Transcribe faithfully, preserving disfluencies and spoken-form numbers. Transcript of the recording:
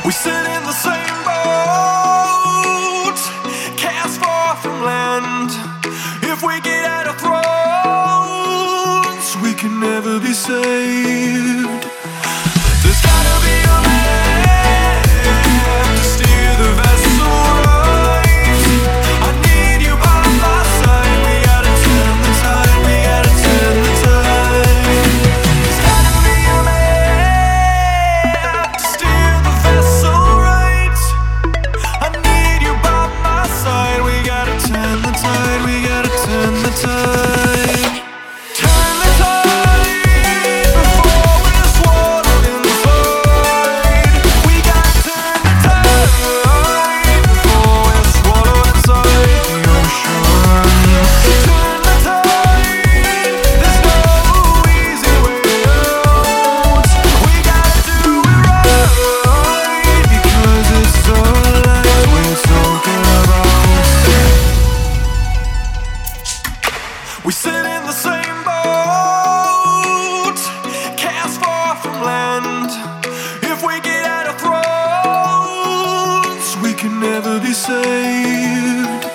We sit in the same boat, cast far from land. If we get out of thrones, we can never be saved. There's gotta be a man to steer the vessel right. I need you by my side. We gotta turn the tide. We gotta turn the tide. There's gotta be a man to steer the vessel right. I need you by my side. We gotta turn the tide. We gotta turn the tide. Turn the tide before we're swallowed in the flood. We gotta turn the tide before we're swallowed inside the ocean. Turn the tide. There's no easy way out. We gotta do it right because it's our life we're talking about. We sit in the same boat, cast far from land. If we get out of thrones, we can never be saved.